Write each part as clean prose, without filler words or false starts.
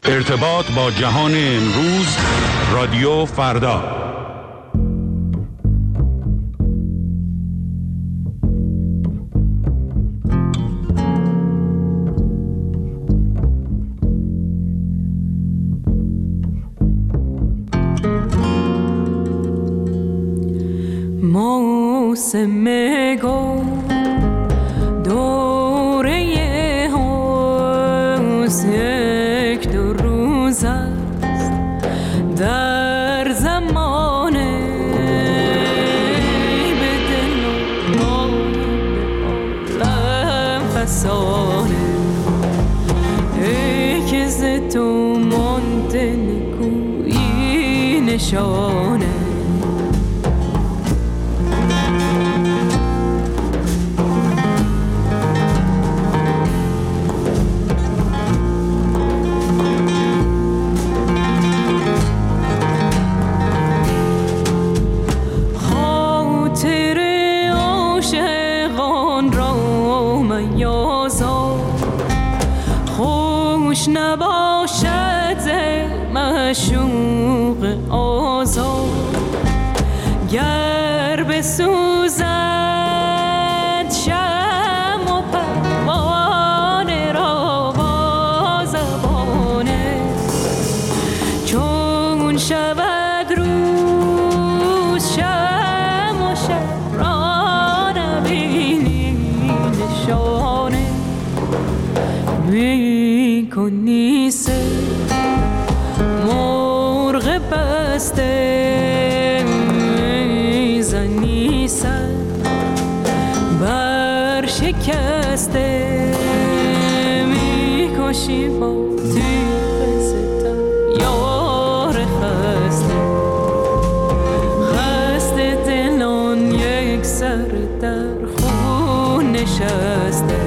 ارتباط با جهان امروز، رادیو فردا. موسم گل دوره هاست، یک دو روز است در زمانه، به دل و عالم فسانه، ای که ز تو مانده نکویی نشانه. خوش نباشد معشوق آزاد، گر بسوزد شمع و پروانه را با زبانه، چون شود روز شمع و شب را نبینی نشانه. می‌کنی سر مرغ بسته، می‌زنی سر بر شکسته، می‌کشی با تیغ ستم یار خسته، خسته دلان یک سر در خون نشسته.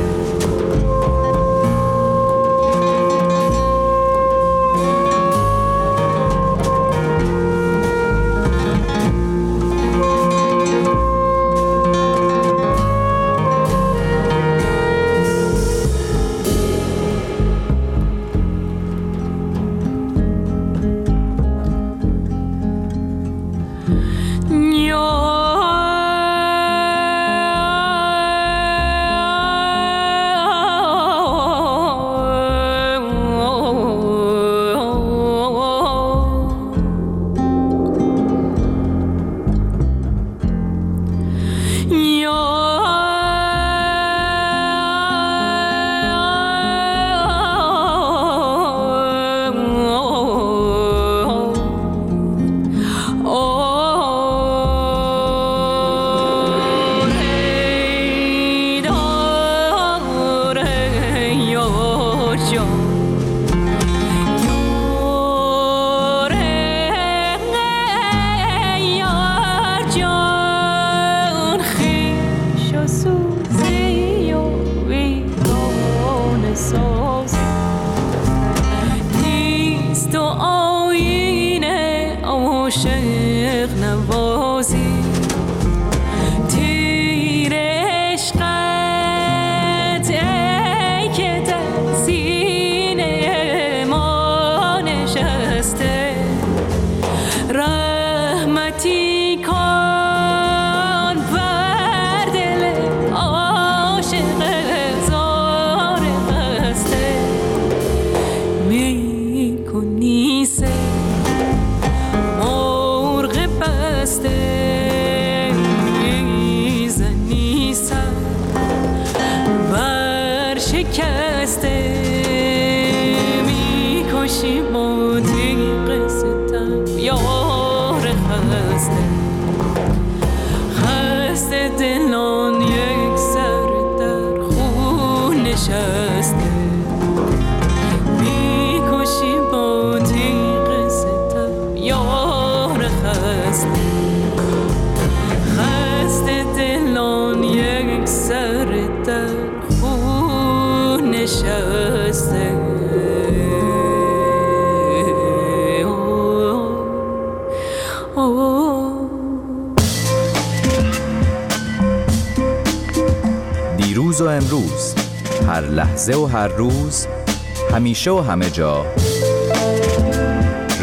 دیروز و امروز، هر لحظه و هر روز، همیشه و همه جا،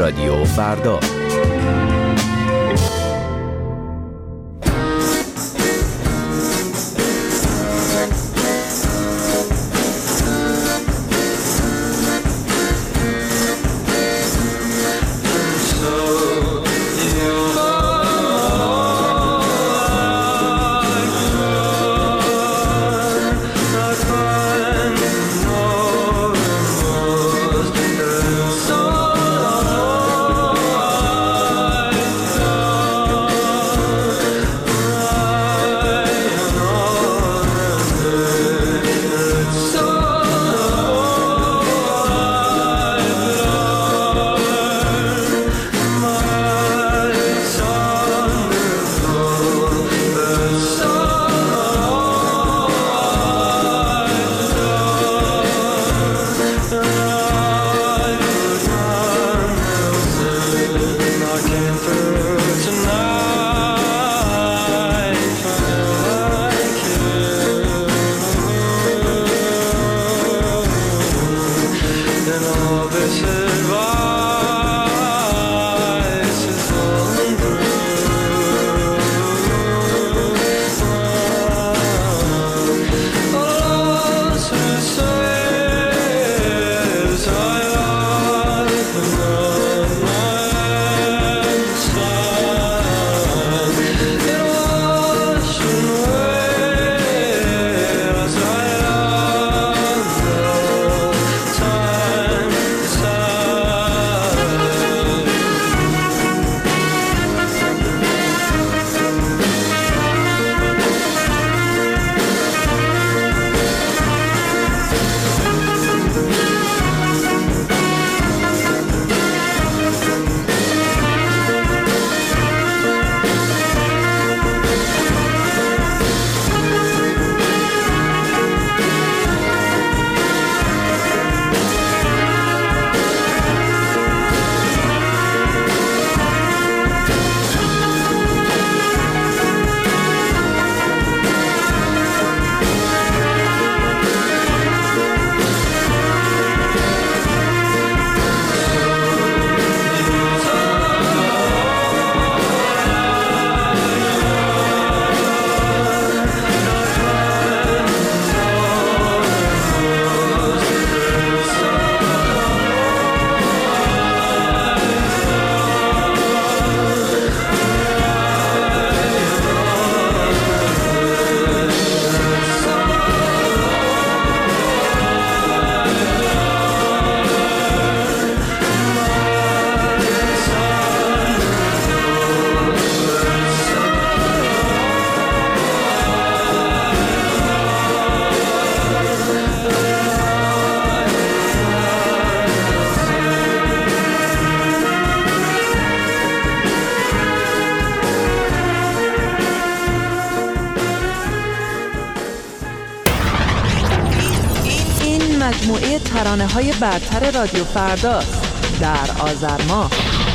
رادیو فردا. مجموعه ترانه‌های برتر رادیو فردا در آذر ماه.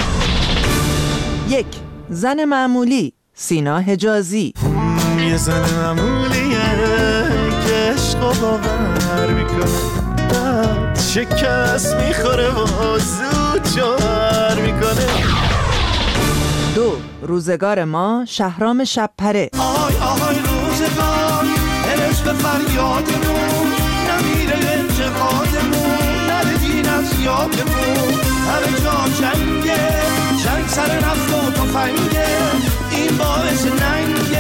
1. زن معمولی، سینا حجازی. یه زن معمولیه که عشقو باور میکنه، شکست میخوره و زود جوهر میکنه. 2. روزگار ما، شهرام شب‌پره. آهای آهای روزگار، عشق فریادمون نمیره انتقادمون، نردین از یادمون، همه جا جنگه، جنگ سر نفت و تفنگه، این باعث ننگه.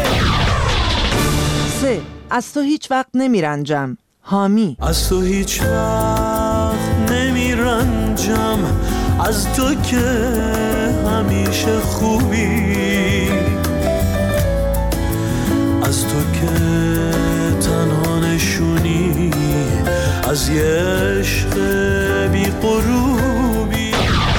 3. از تو هیچ وقت نمیرنجم، حامی. از تو هیچ وقت نمیرنجم، از تو که همیشه خوبی، از تو که تنها نشونی از یه عشق بی غروبی.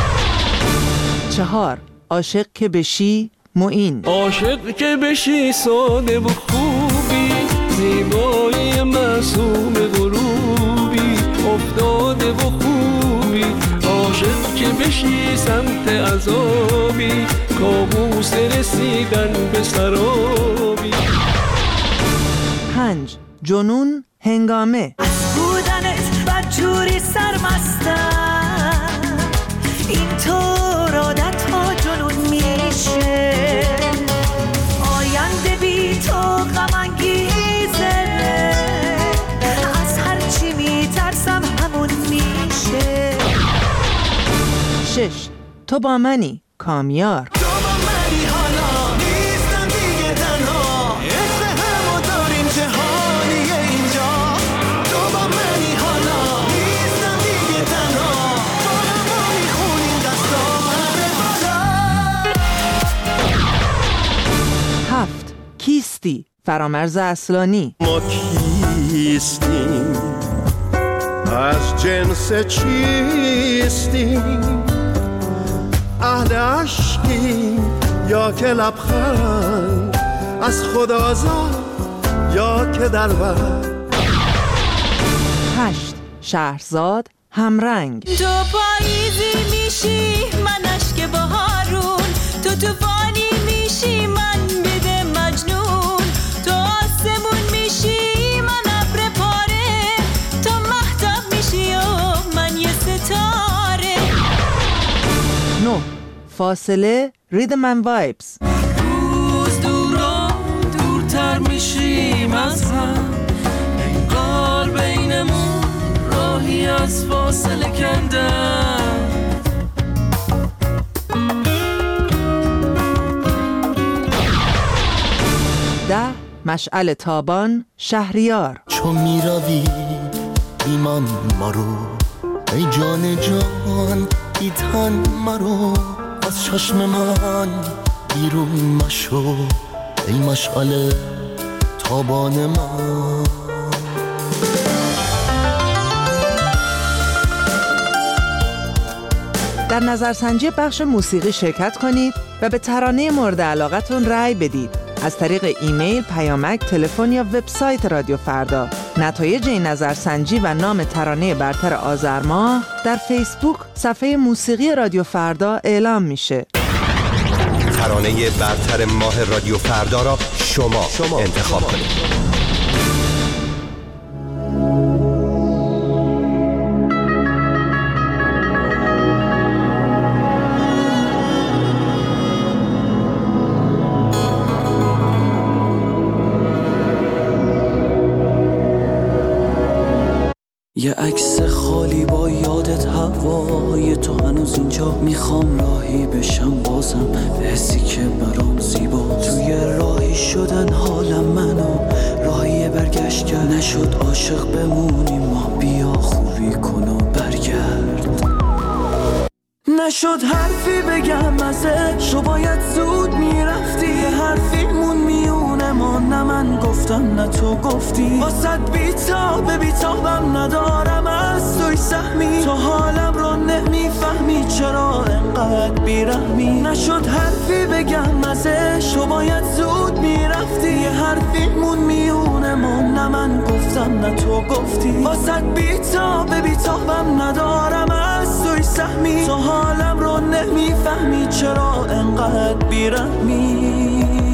4. عاشق که بشی، معین. عاشق که بشی ساده و خوبی، زیبایی معصوم غروبی، افتاده و خوبی. عاشق که بشی سمت عذابی، کابوس رسیدن به سرابی. 5. جنون هنگامه. از بودنت بدجوری سرمستم، اینطور 6. تو با منی کامیار. تو با منی حالا نیستم دیگه تنها، عشق همو داریم جهانیه اینجا. تو با منی حالا نیستم دیگه تنها، با همو میخونیم دستا همه بالا. 7. کیستی فرامرز اصلانی. ما کیستیم، از جنس چیستیم، اهل عشقیم یا که لبخند، از خدا زاد یا که دلبر. 8. شهرزاد همرنگ. تو پاییزی میشی من اشک بهارون، تو طوفانی میشی من بده مجنون، تو آسمون میشی من ابر پاره، تو مهتاب میشی و من یه ستاره. 9. فاصله ریدم اند وایبز. روز دورا دورتر میشیم از هم، انگار بینمون راهی از فاصله کندم. 10. مشعل تابان شهریار. چون میروی ایمان مرو، ای جان جان ای تن مرو، از چشم من بیرون مشو، ای مشعل تابان من. در نظرسنجی بخش موسیقی شرکت کنید و به ترانه مورد علاقتون رأی بدید از طریق ایمیل، پیامک، تلفن یا وبسایت رادیو فردا. نتایج این نظرسنجی و نام ترانه برتر آذر ماه در فیسبوک صفحه موسیقی رادیو فردا اعلام میشه. ترانه برتر ماه رادیو فردا را شما انتخاب کنید. یه عکس خالی با یادت هوای تو هنوز اینجا، میخوام راهی بشم بازم به حسی که برام زیبا، توی راهی شدن حالم منو راهی برگشت کرد، نشد عاشق بمونیم ما، بیا خوبی کن و برگرد. نشد حرفی بگم ازش، تو باید زود میرفتی، یه حرفیمون میونه ما، نه من گفتم نه تو گفتی، واسد بیتابم ندارم از توی سهمی، تو حالم رو نمیفهمی چرا انقدر بیرحمی. نشد حرفی بگم ازش، تو باید زود میرفتی، یه حرفیمون میونه ما، نه من گفتم نه تو گفتی، واسد بیتابم ندارم از توی سهمی، تو حالم رو نمیفهمی چرا انقدر بیرحمی.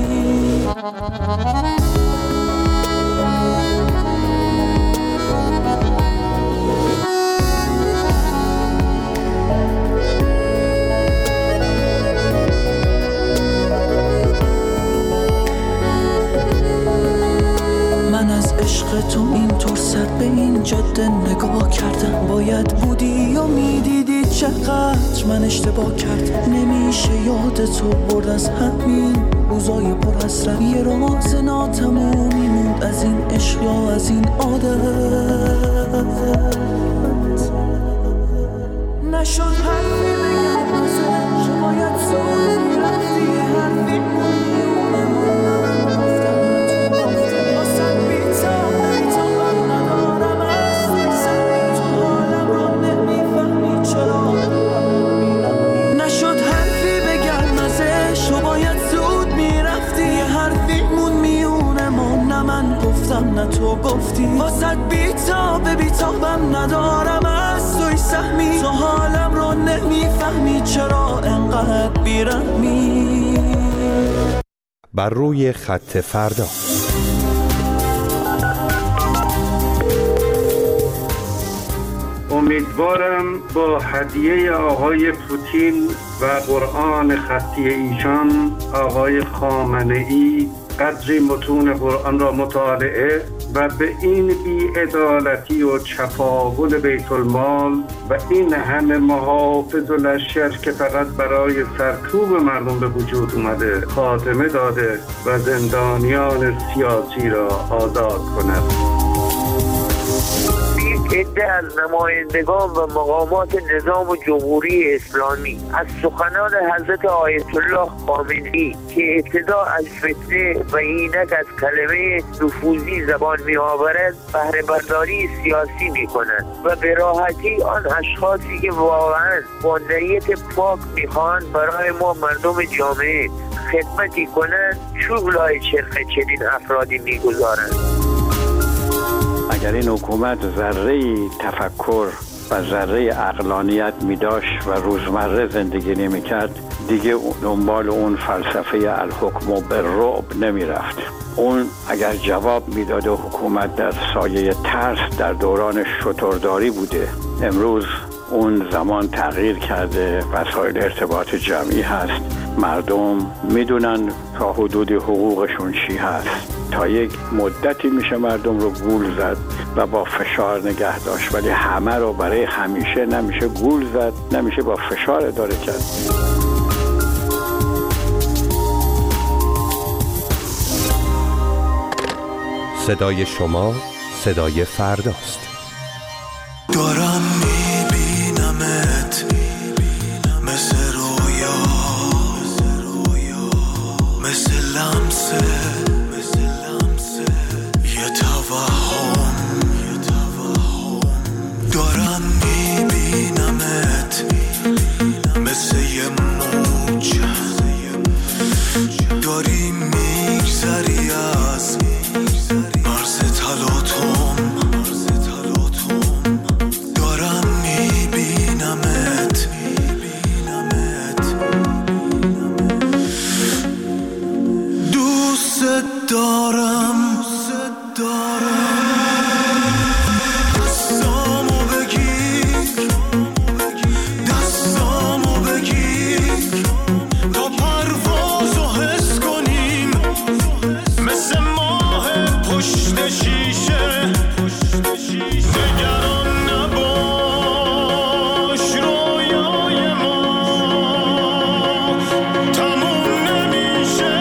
من از عشق تو اینطور سر به این جاده نگاه کردم، باید بودی و میدیدی چقدر من اشتباه کرد، نمیشه یاد تو برد از همین روزای پر حسرت، یه راز ناتمومی موند از این عشق یا از این عادت. نشد حرفی بگم ازش، باید زود میرفتی، حرفی میونه من گفتم نتو واسد بیتابم ندارم از سر، تو حالم رو نمیفهمی چرا. نشد حرفی بگم ازش، تو باید زود میرفتی، یه حرفیمون میونه ما، نه من گفتم نه تو گفتی، واسد بیتابم ندارم از توی سهمی، تو حالم رو نمیفهمی چرا انقدر بیرحمی. بر روی خط فردا. امیدوارم با هدیه آقای پوتین و قرآن خطی ایشان، آقای خامنه‌ای قدری متون قرآن را مطالعه و به این بی‌عدالتی و چپاول بیت المال و این همه محافظ و لشکر که فقط برای سرکوب مردم به وجود اومده خاتمه داده و زندانیان سیاسی را آزاد کند. عده از نمایندگان و مقامات نظام جمهوری اسلامی از سخنان حضرت آیت الله خامنه‌ای که ابتدا از فتنه و اینک از کلمه نفوذی زبان می آورد بهره برداری سیاسی می کنند و به راحتی آن اشخاصی که واقعا با نیت پاک می خواهند برای ما مردم جامعه خدمتی کنند چوب لای چرخ چنین افرادی می گذارند. اگر این حکومت ذره تفکر و ذره عقلانیت می داشت و روزمره زندگی نمی کرد دیگه دنبال اون فلسفه الحکم بالرعب نمی رفت. اون اگر جواب می داده حکومت در سایه ترس در دوران شترداری بوده. امروز اون زمان تغییر کرده، وسایل ارتباط جمعی هست، مردم میدونن تا حدودی حقوقشون چی هست. تا یک مدتی میشه مردم رو گول زد و با فشار نگه داشت، ولی همه رو برای همیشه نمیشه گول زد، نمیشه با فشار اداره کرد. صدای شما صدای فرداست. دارم میبینمت مثل رویا، مثل لمسه یه توهم. دارم میبینمت مثل یه موج، داری میگذری از مرز تلاطم. دارم میبینمت دوست دارم. دستامو بگیر تا پروازو حس کنیم، مثل ماه پشت شیشه. نگران نباش رویای ما تموم نمیشه.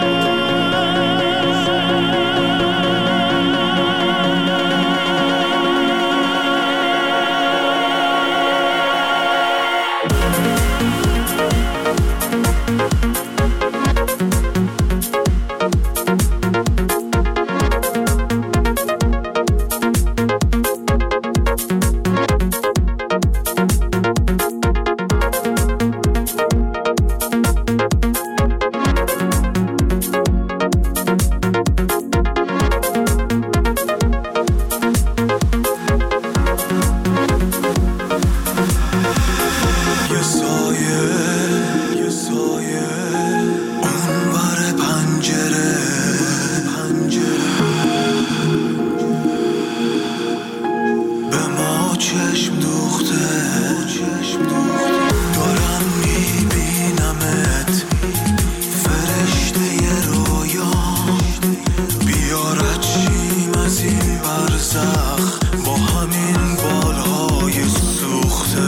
یه سایه اون ور پنجره به ما چشم دوخته. دارم میبینمت فرشته رویا، بیارد شیم از این برزخ با همین بالهای سوخته.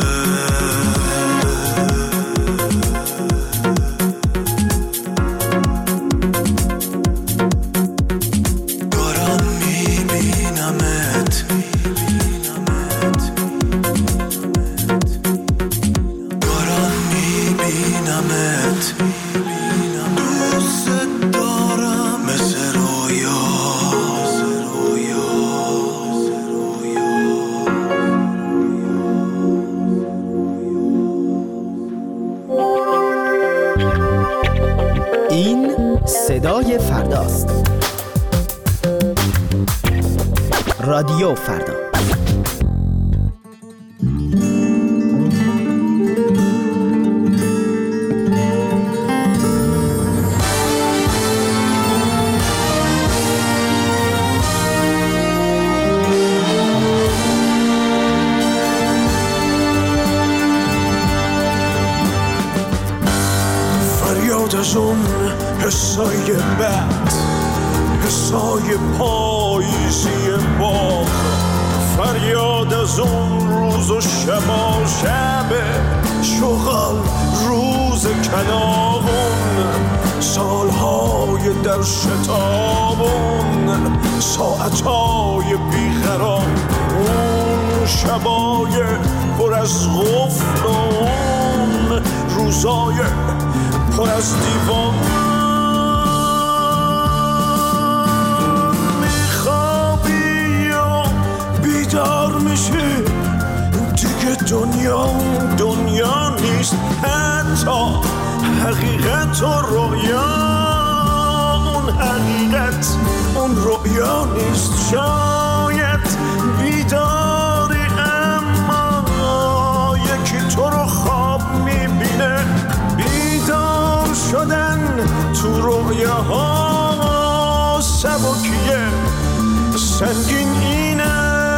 این صدای فرداست. رادیو فردا. فریاد از اون حسای بد، سایه پاییزی باغ، فریاد از اون روز و شبا شب شغل روز کلاغون، سالهای در شتابون، ساعتهای بیقرار، اون شبای پر از غفل و اون روزای پر از دیوان. میخوابی یا بیدار میشی، دیگه دنیا نیست، حتی حقیقت و رویا. اون حقیقت اون رویا نیست. شاید بیداری اما یکی تو رو خواب میبینه. بیدار شدن تو رویاها سبکیه، سنگین اینه.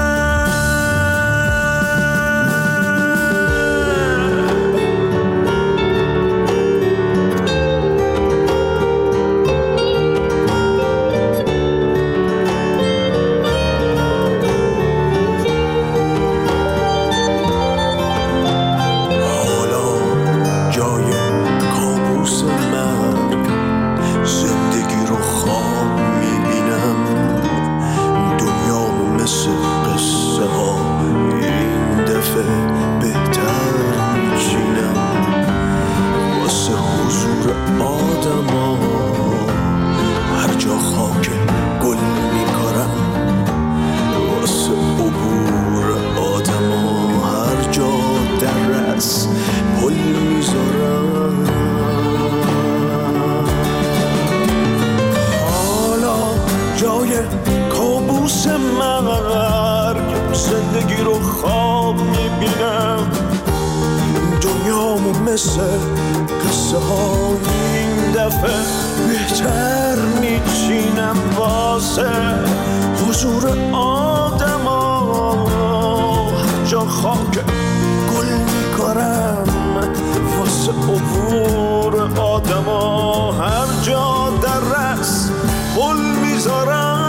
مثل قصه ها این دفعه بهتر میچینم واسه حضور آدم ها. هر جا خاک گل میکارم واسه عبور آدم ها. هر جا در رس پل میذارم.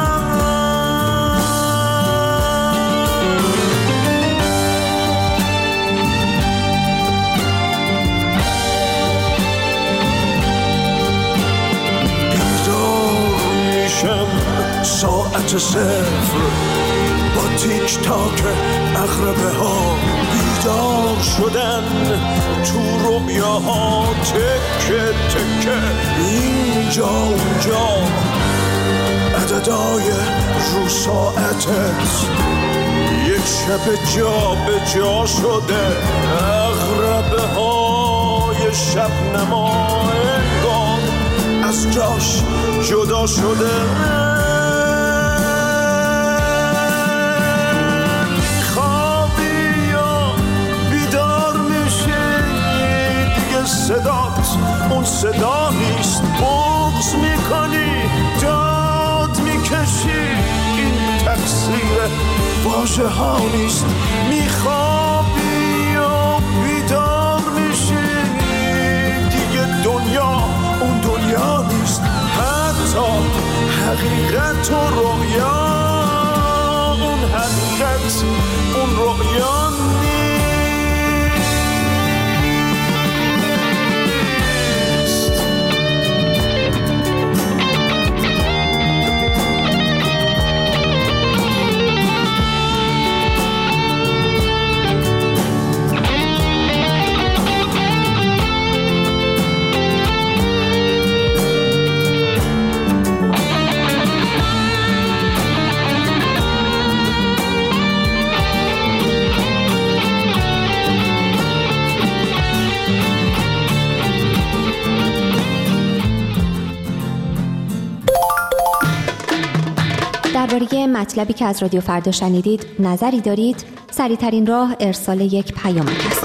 ساعت صفر با تیک تاک اغربه ها، بیدار شدن تو رویاها، تکه تکه اینجا اونجا، عددهای رو ساعتت یک شب جا به جا شده. اغربه های شب نما انگار از جاش جدا شده. صدات اون صدا نیست، بغض میکنی، داد میکشی، این تقصیر واژه ها نیست. میخوابی و بیدار میشی، دیگه دنیا اون دنیا نیست، حتی حقیقت و رویا اون حقیقت اون رویا نیست. درباره مطلبی که از رادیو فردا شنیدید نظری دارید؟ سریع‌ترین راه ارسال یک پیامک است.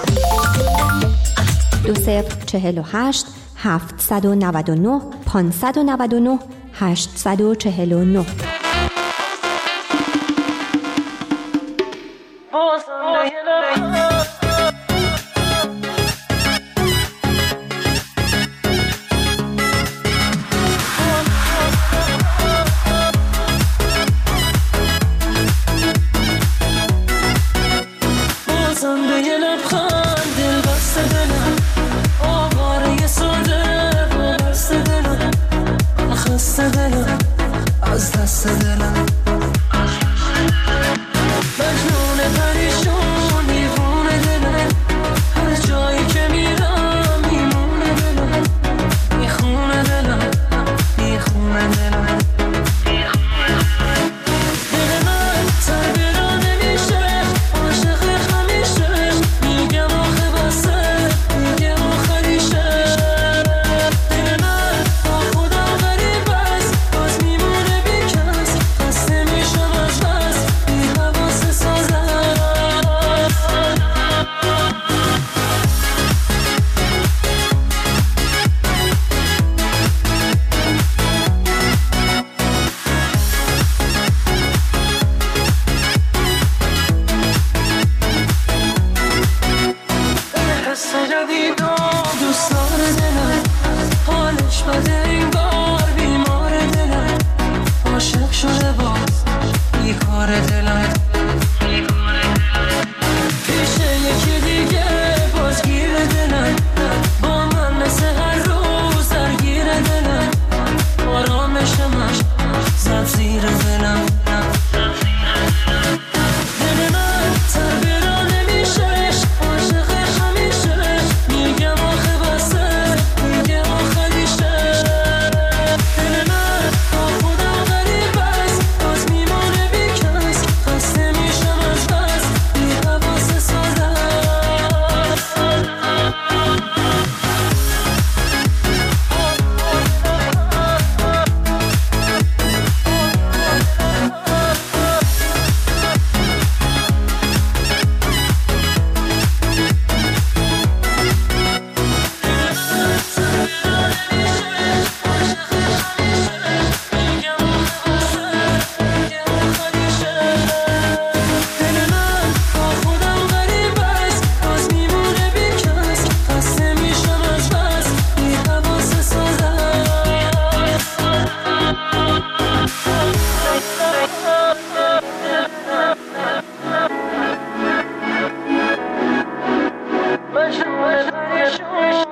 2048 799 599 849. حس جدید و دوست داره دلم، حالش بده این بار بیمار دلم، عاشق شده باز بیکار دلم، پیش یکی دیگه بازگیر دلم، با من مثل هر روز درگیر دلم، آرامشمش زد زیر دلم، دل من تربیرا نمیشه عاشقش همیشه، میگم آخه بسه میگه آخریشه، دل من با خودم غریب است باز میمونه بیکس، خسته میشم از بس بی حواس ساده Show